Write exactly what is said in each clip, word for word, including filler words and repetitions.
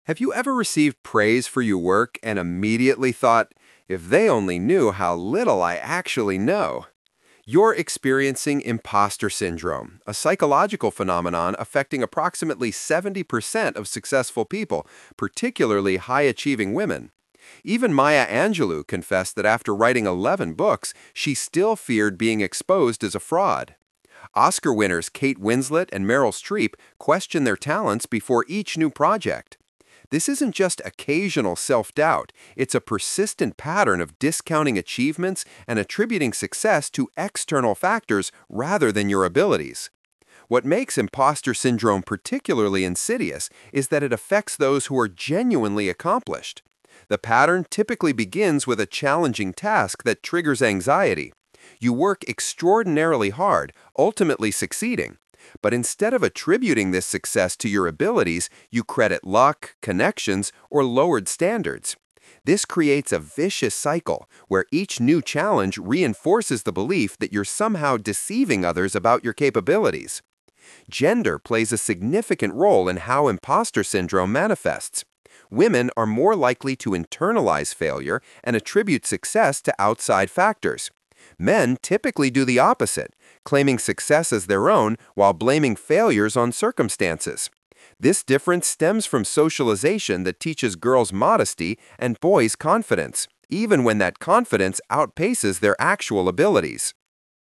Have you ever received praise for your work and immediately thought, if they only knew how little I actually know? You're experiencing imposter syndrome, a psychological phenomenon affecting approximately seventy percent of successful people, particularly high achieving women. Even Maya Angelou confessed that after writing eleven books, she still feared being exposed as a fraud. Oscar winners Kate Winslet and Meryl Streep question their talents before each new project. This isn't just occasional self-doubt, it's a persistent pattern of discounting achievements and attributing success to external factors rather than your abilities. What makes imposter syndrome particularly insidious is that it affects those who are genuinely accomplished. The pattern typically begins with a challenging task that triggers anxiety. You work extraordinarily hard, ultimately succeeding. But instead of attributing this success to your abilities, you credit luck, connections, or lowered standards. This creates a vicious cycle where each new challenge reinforces the belief that you're somehow deceiving others about your capabilities. Gender plays a significant role in how imposter syndrome manifests. Women are more likely to internalize failure and attribute success to outside factors. Men typically do the opposite, claiming success as their own while blaming failures on circumstances. This difference stems from socialization that teaches girls modesty and boys confidence, even when that confidence outpaces their actual abilities.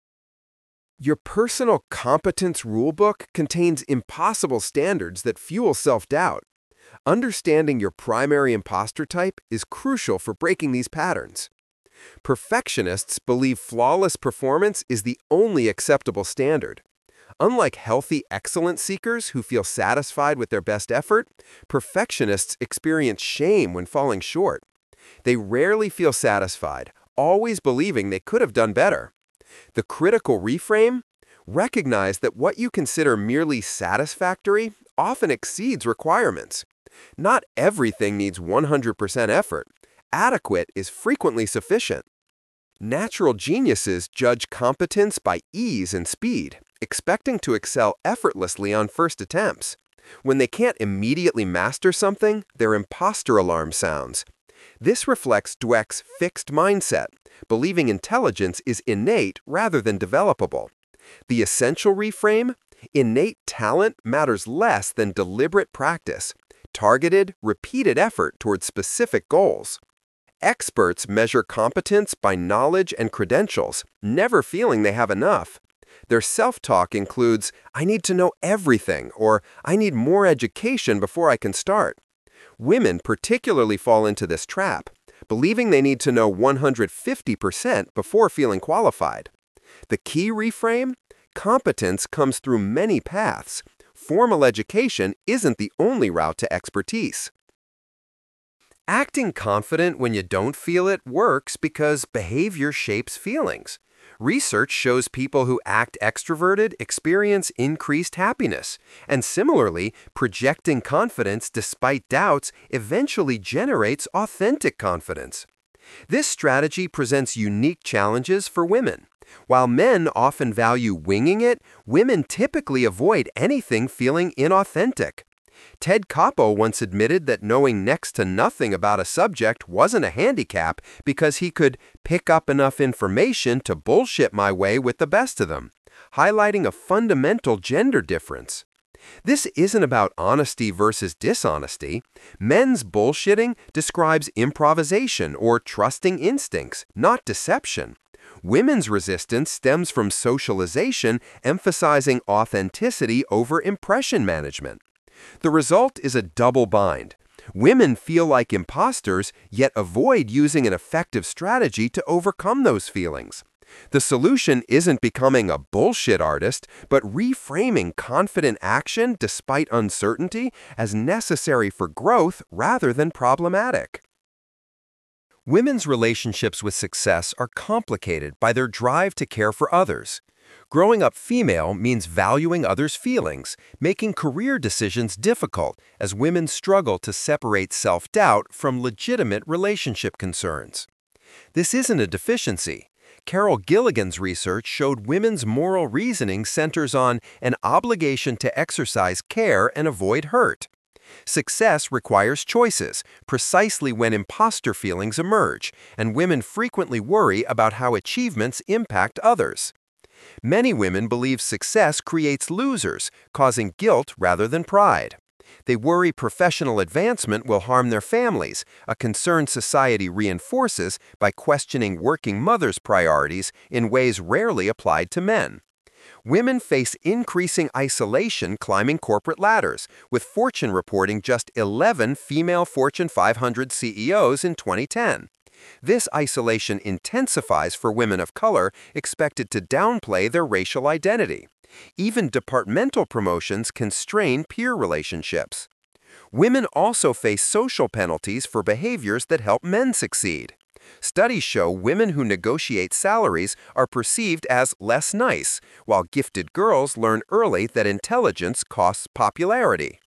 Your personal competence rulebook contains impossible standards that fuel self-doubt. Understanding your primary imposter type is crucial for breaking these patterns. Perfectionists believe flawless performance is the only acceptable standard. Unlike healthy excellence seekers who feel satisfied with their best effort, perfectionists experience shame when falling short. They rarely feel satisfied, always believing they could have done better. The critical reframe: recognize that what you consider merely satisfactory often exceeds requirements. Not everything needs one hundred percent effort. Adequate is frequently sufficient. Natural geniuses judge competence by ease and speed, expecting to excel effortlessly on first attempts. When they can't immediately master something, their imposter alarm sounds. This reflects Dweck's fixed mindset, believing intelligence is innate rather than developable. The essential reframe: innate talent matters less than deliberate practice, targeted, repeated effort towards specific goals. Experts measure competence by knowledge and credentials, never feeling they have enough. Their self-talk includes, "I need to know everything," or "I need more education before I can start." Women particularly fall into this trap, believing they need to know one hundred fifty percent before feeling qualified. The key reframe: competence comes through many paths. Formal education isn't the only route to expertise. Acting confident when you don't feel it works because behavior shapes feelings. Research shows people who act extroverted experience increased happiness, and similarly, projecting confidence despite doubts eventually generates authentic confidence. This strategy presents unique challenges for women. While men often value winging it, women typically avoid anything feeling inauthentic. Ted Koppel once admitted that knowing next to nothing about a subject wasn't a handicap because he could pick up enough information to bullshit my way with the best of them, highlighting a fundamental gender difference. This isn't about honesty versus dishonesty. Men's bullshitting describes improvisation or trusting instincts, not deception. Women's resistance stems from socialization emphasizing authenticity over impression management. The result is a double bind. Women feel like imposters, yet avoid using an effective strategy to overcome those feelings. The solution isn't becoming a bullshit artist, but reframing confident action despite uncertainty as necessary for growth rather than problematic. Women's relationships with success are complicated by their drive to care for others. Growing up female means valuing others' feelings, making career decisions difficult as women struggle to separate self-doubt from legitimate relationship concerns. This isn't a deficiency. Carol Gilligan's research showed women's moral reasoning centers on an obligation to exercise care and avoid hurt. Success requires choices, precisely when imposter feelings emerge, and women frequently worry about how achievements impact others. Many women believe success creates losers, causing guilt rather than pride. They worry professional advancement will harm their families, a concern society reinforces by questioning working mothers' priorities in ways rarely applied to men. Women face increasing isolation climbing corporate ladders, with Fortune reporting just eleven female Fortune five hundred C E Os in twenty ten. This isolation intensifies for women of color expected to downplay their racial identity. Even departmental promotions constrain peer relationships. Women also face social penalties for behaviors that help men succeed. Studies show women who negotiate salaries are perceived as less nice, while gifted girls learn early that intelligence costs popularity.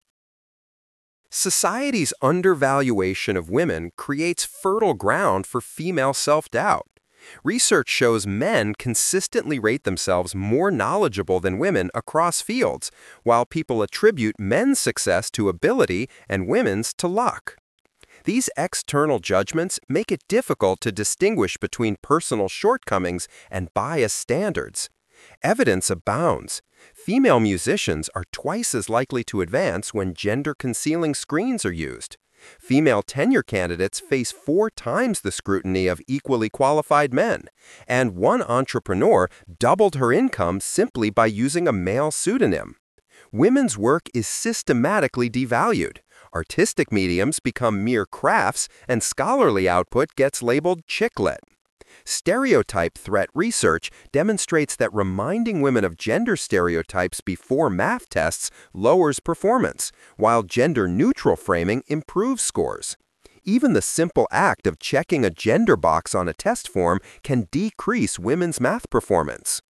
Society's undervaluation of women creates fertile ground for female self-doubt. Research shows men consistently rate themselves more knowledgeable than women across fields, while people attribute men's success to ability and women's to luck. These external judgments make it difficult to distinguish between personal shortcomings and biased standards. Evidence abounds. Female musicians are twice as likely to advance when gender-concealing screens are used. Female tenure candidates face four times the scrutiny of equally qualified men, and one entrepreneur doubled her income simply by using a male pseudonym. Women's work is systematically devalued. Artistic mediums become mere crafts, and scholarly output gets labeled chick-lit. Stereotype threat research demonstrates that reminding women of gender stereotypes before math tests lowers performance, while gender-neutral framing improves scores. Even the simple act of checking a gender box on a test form can decrease women's math performance.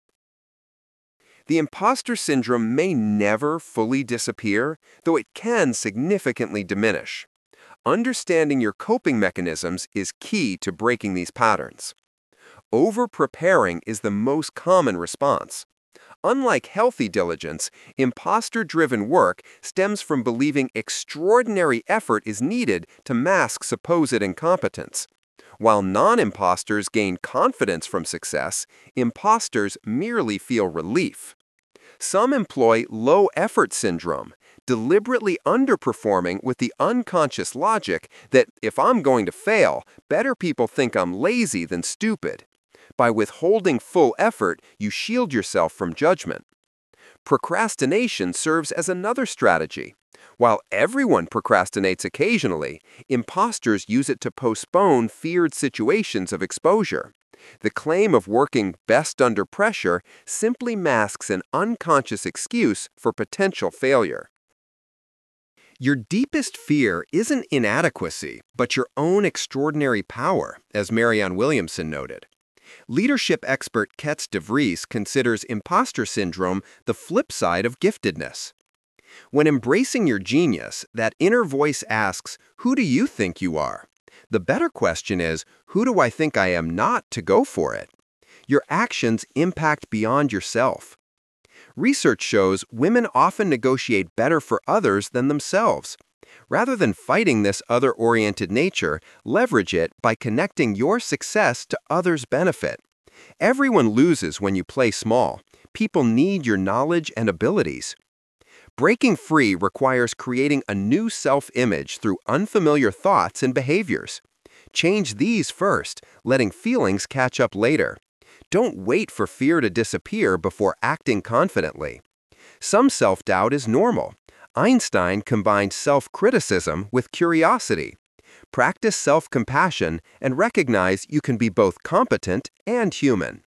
The imposter syndrome may never fully disappear, though it can significantly diminish. Understanding your coping mechanisms is key to breaking these patterns. Over-preparing is the most common response. Unlike healthy diligence, imposter-driven work stems from believing extraordinary effort is needed to mask supposed incompetence. While non-imposters gain confidence from success, imposters merely feel relief. Some employ low-effort syndrome, deliberately underperforming with the unconscious logic that if I'm going to fail, better people think I'm lazy than stupid. By withholding full effort, you shield yourself from judgment. Procrastination serves as another strategy. While everyone procrastinates occasionally, imposters use it to postpone feared situations of exposure. The claim of working best under pressure simply masks an unconscious excuse for potential failure. Your deepest fear isn't inadequacy, but your own extraordinary power, as Marianne Williamson noted. Leadership expert Ketz DeVries considers imposter syndrome the flip side of giftedness. When embracing your genius, that inner voice asks, "Who do you think you are?" The better question is, "Who do I think I am not to go for it?" Your actions impact beyond yourself. Research shows women often negotiate better for others than themselves. Rather than fighting this other-oriented nature, leverage it by connecting your success to others' benefit. Everyone loses when you play small. People need your knowledge and abilities. Breaking free requires creating a new self-image through unfamiliar thoughts and behaviors. Change these first, letting feelings catch up later. Don't wait for fear to disappear before acting confidently. Some self-doubt is normal. Einstein combined self-criticism with curiosity. Practice self-compassion and recognize you can be both competent and human.